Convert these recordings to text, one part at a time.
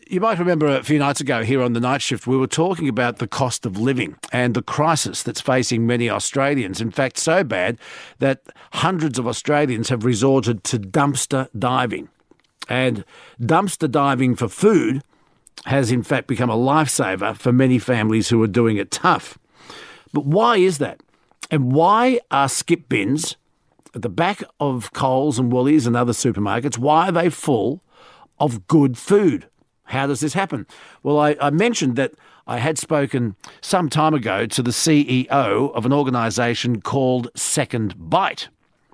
you might remember a few nights ago here on the Night Shift, we were talking about the cost of living and the crisis that's facing many Australians. In fact, so bad that hundreds of Australians have resorted to dumpster diving. And dumpster diving for food has in fact become a lifesaver for many families who are doing it tough. But why is that? And why are skip bins at the back of Coles and Woolies and other supermarkets, why are they full of good food? How does this happen? Well, I mentioned that I had spoken some time ago to the CEO of an organisation called Second Bite.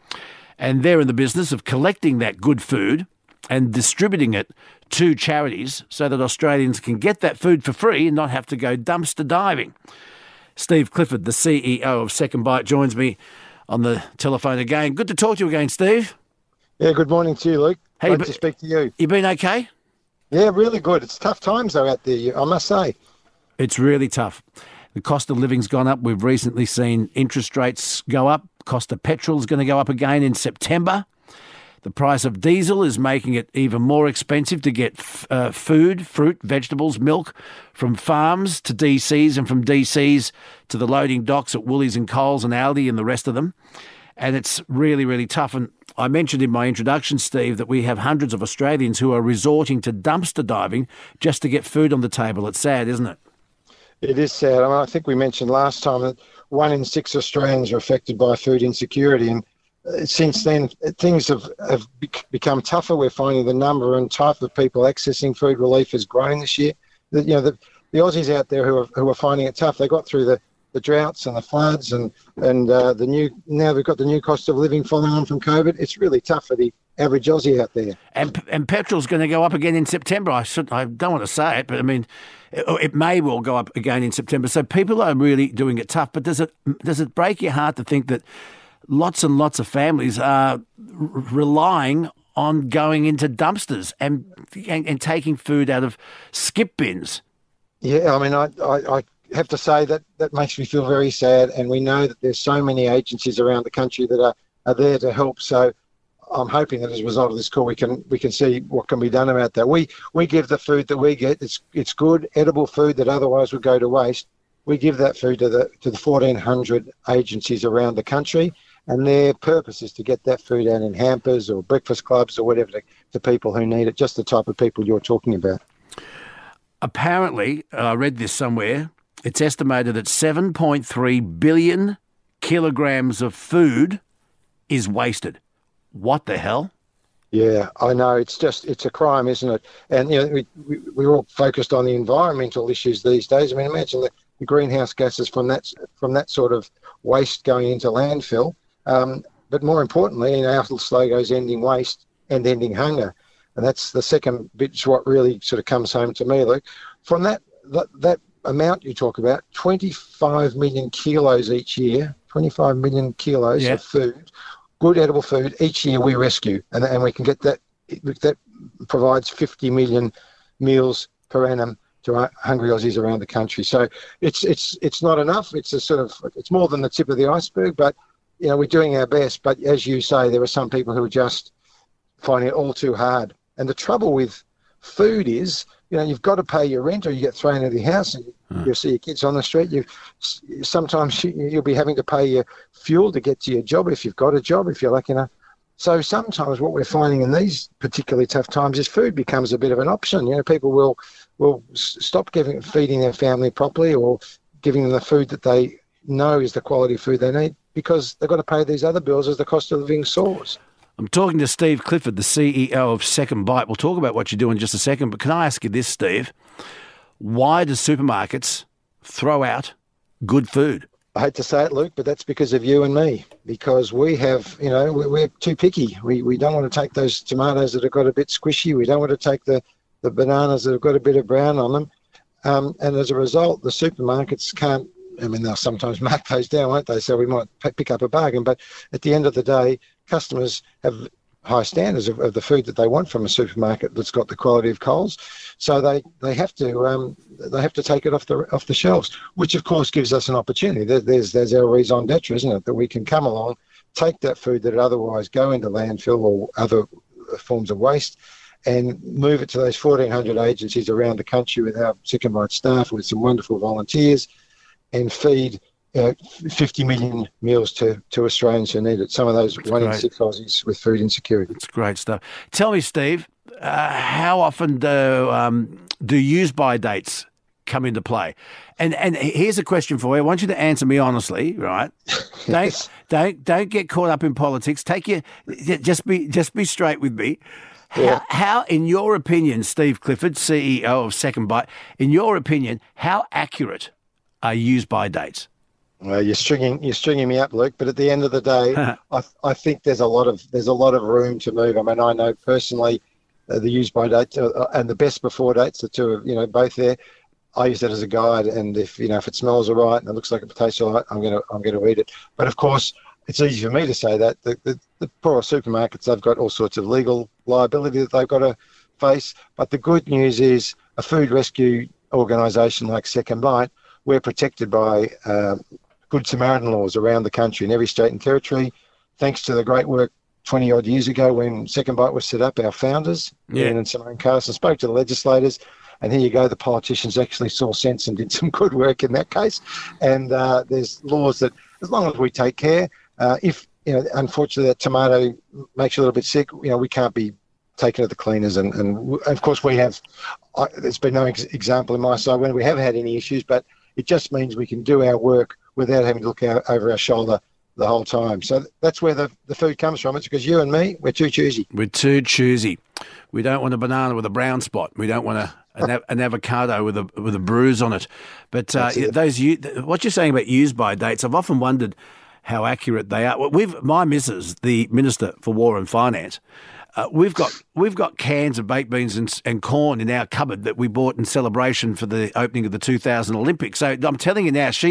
And they're in the business of collecting that good food and distributing it to charities so that Australians can get that food for free and not have to go dumpster diving. Steve Clifford, the CEO of Second Bite, joins me on the telephone again. Good to talk to you again, Steve. Yeah, good morning to you, Luke. Hey, Great to speak to you. You been okay? Yeah, really good. It's tough times, though, out there, I must say. It's really tough. The cost of living's gone up. We've recently seen interest rates go up. Cost of petrol's going to go up again in September. The price of diesel is making it even more expensive to get food, fruit, vegetables, milk from farms to DCs and from DCs to the loading docks at Woolies and Coles and Aldi and the rest of them. And it's really, really tough. And I mentioned in my introduction, Steve, that we have hundreds of Australians who are resorting to dumpster diving just to get food on the table. It's sad, isn't it? It is sad. I think we mentioned last time that 1 in 6 Australians are affected by food insecurity. And since then, things have become tougher. We're finding the number and type of people accessing food relief has grown this year. The Aussies out there who are finding it tough, they got through the droughts and the floods and now we've got the new cost of living following on from COVID. It's really tough for the average Aussie out there. And petrol's going to go up again in September. I don't want to say it, but I mean, it may well go up again in September. So people are really doing it tough. But does it break your heart to think that lots and lots of families are relying on going into dumpsters and taking food out of skip bins? Yeah, I mean, I have to say that makes me feel very sad, and we know that there's so many agencies around the country that are there to help. So I'm hoping that as a result of this call, we can see what can be done about that. We give the food that we get. It's good, edible food that otherwise would go to waste. We give that food to the 1,400 agencies around the country, and their purpose is to get that food out in hampers or breakfast clubs or whatever to people who need it, just the type of people you're talking about. Apparently, I read this somewhere, it's estimated that 7.3 billion kilograms of food is wasted. What the hell? Yeah, I know. It's a crime, isn't it? And we're all focused on the environmental issues these days. I mean, imagine the greenhouse gases from that sort of waste going into landfill. But more importantly, our little slogan is ending waste and ending hunger. And that's the second bit, what really sort of comes home to me, Luke. From that amount you talk about, 25 million kilos each year, 25 million kilos of food, good edible food, each year we rescue. And we can get that provides 50 million meals per annum to hungry Aussies around the country. So it's not enough. It's more than the tip of the iceberg, but we're doing our best. But as you say, there are some people who are just finding it all too hard. And the trouble with food is, you've got to pay your rent or you get thrown out of your house and you'll see your kids on the street. Sometimes you'll be having to pay your fuel to get to your job if you've got a job, if you're lucky enough. So sometimes what we're finding in these particularly tough times is food becomes a bit of an option. People will stop feeding their family properly or giving them the food that they know is the quality food they need because they've got to pay these other bills as the cost of living soars. I'm talking to Steve Clifford, the CEO of Second Bite. We'll talk about what you do in just a second, but can I ask you this, Steve? Why do supermarkets throw out good food? I hate to say it, Luke, but that's because of you and me, because we have, we're too picky. We don't want to take those tomatoes that have got a bit squishy. We don't want to take the bananas that have got a bit of brown on them. And as a result, the supermarkets can't, they'll sometimes mark those down, won't they? So we might pick up a bargain. But at the end of the day, customers have high standards of the food that they want from a supermarket that's got the quality of Coles. So they have to take it off the shelves, which of course gives us an opportunity. There's our raison d'etre, isn't it? That we can come along, take that food that would otherwise go into landfill or other forms of waste, and move it to those 1,400 agencies around the country with our Second Bite staff, with some wonderful volunteers, and feed 50 million meals to Australians who need it. Some of those That's 1 in great. 6 Aussies with food insecurity. It's great stuff. Tell me, Steve, how often do use-by dates come into play? And here's a question for you. I want you to answer me honestly, right? Yes. Don't get caught up in politics. Just be straight with me. Yeah. How, in your opinion, Steve Clifford, CEO of Second Bite, in your opinion, how accurate are use-by dates? Well, you're stringing me up, Luke. But at the end of the day, I think there's a lot of room to move. I mean, I know personally the use-by dates and the best before dates, the two are both there. I use that as a guide, and if it smells all right and it looks like it tastes all right, I'm gonna eat it. But of course, it's easy for me to say that. The poor supermarkets, they've got all sorts of legal liability that they've got to face. But the good news is a food rescue organisation like Second Bite, we're protected by Good Samaritan laws around the country in every state and territory, thanks to the great work 20 odd years ago when Second Bite was set up. Our founders, Ian and Simone Carson, spoke to the legislators. And here you go, the politicians actually saw sense and did some good work in that case. And there's laws that, as long as we take care, if unfortunately that tomato makes you a little bit sick, we can't be taken to the cleaners. And of course we have. There's been no example in my side when we have had any issues, but it just means we can do our work without having to look over our shoulder the whole time. So that's where the food comes from. It's because you and me, we're too choosy. We're too choosy. We don't want a banana with a brown spot. We don't want an avocado with a bruise on it. But what you're saying about use-by dates, I've often wondered how accurate they are. My missus, the Minister for War and Finance, we've got cans of baked beans and corn in our cupboard that we bought in celebration for the opening of the 2000 Olympics. So I'm telling you now,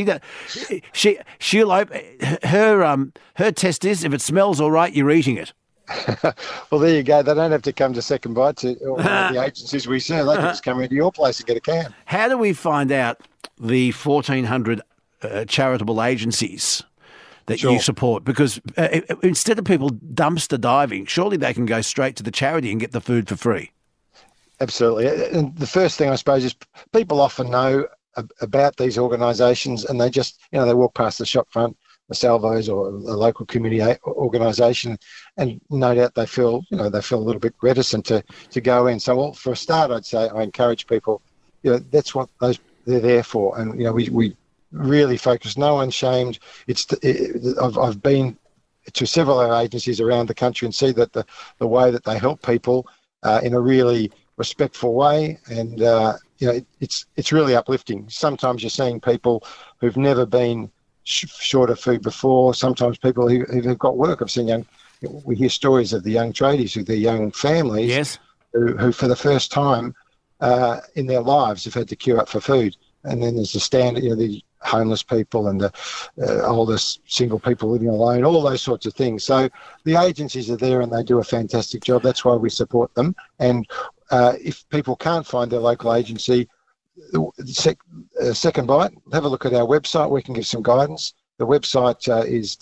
she'll open her test is if it smells all right, you're eating it. Well, there you go. They don't have to come to Second Bite or the agencies we serve. They can just come into your place and get a can. How do we find out the 1,400 charitable agencies that you support? Because instead of people dumpster diving, surely they can go straight to the charity and get the food for free. Absolutely. And the first thing, I suppose, is people often know about these organisations and they just, they walk past the shop front, the Salvos or a local community organisation, and no doubt they feel a little bit reticent to go in. So, well, for a start, I'd say I encourage people, that's what they're there for. And, we really focus, no one's shamed. I've been to several of our agencies around the country and see that the way that they help people in a really respectful way, and it's really uplifting. Sometimes you're seeing people who've never been short of food before. Sometimes people who've got work. I've seen we hear stories of the young tradies with their young families, yes, who for the first time in their lives have had to queue up for food. And then there's the standard, the homeless people and the older single people living alone, all those sorts of things. So the agencies are there and they do a fantastic job. That's why we support them. And if people can't find their local agency, Second Bite, have a look at our website. We can give some guidance. The website is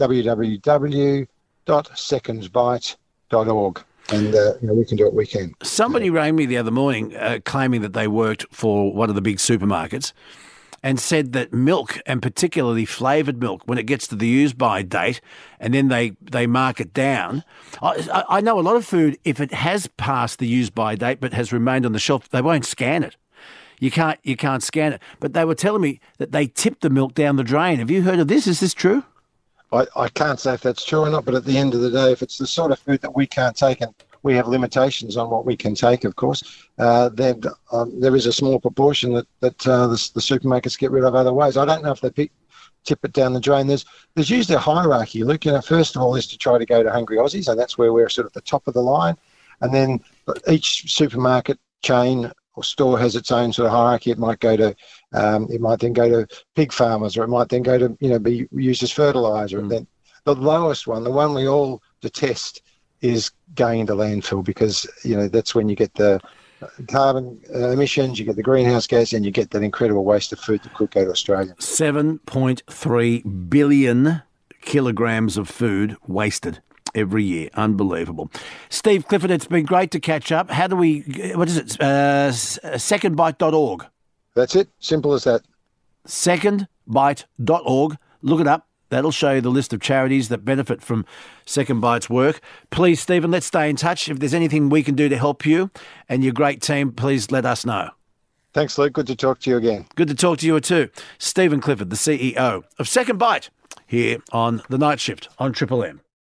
www.secondsbite.org. And we can do what we can. Somebody rang me the other morning claiming that they worked for one of the big supermarkets and said that milk, and particularly flavoured milk, when it gets to the use-by date and then they mark it down. I know a lot of food, if it has passed the use-by date but has remained on the shelf, they won't scan it. You can't scan it. But they were telling me that they tip the milk down the drain. Have you heard of this? Is this true? I can't say if that's true or not, but at the end of the day, if it's the sort of food that we can't take, and we have limitations on what we can take, of course, then there is a small proportion that the supermarkets get rid of other ways. I don't know if they tip it down the drain. There's usually a hierarchy. Look, first of all is to try to go to Hungry Aussies, and that's where we're sort of the top of the line. And then each supermarket chain or store has its own sort of hierarchy. It might then go to pig farmers, or it might then go to be used as fertilizer. And then the lowest one, the one we all detest, is going into landfill, because that's when you get the carbon emissions, you get the greenhouse gas, and you get that incredible waste of food that could go to Australia. 7.3 billion kilograms of food wasted every year. Unbelievable. Steve Clifford, it's been great to catch up. How do we, what is it, secondbite.org? That's it. Simple as that. Secondbite.org. Look it up. That'll show you the list of charities that benefit from Second Bite's work. Please, Stephen, let's stay in touch. If there's anything we can do to help you and your great team, please let us know. Thanks, Luke. Good to talk to you again. Good to talk to you too. Stephen Clifford, the CEO of Second Bite, here on The Night Shift on Triple M.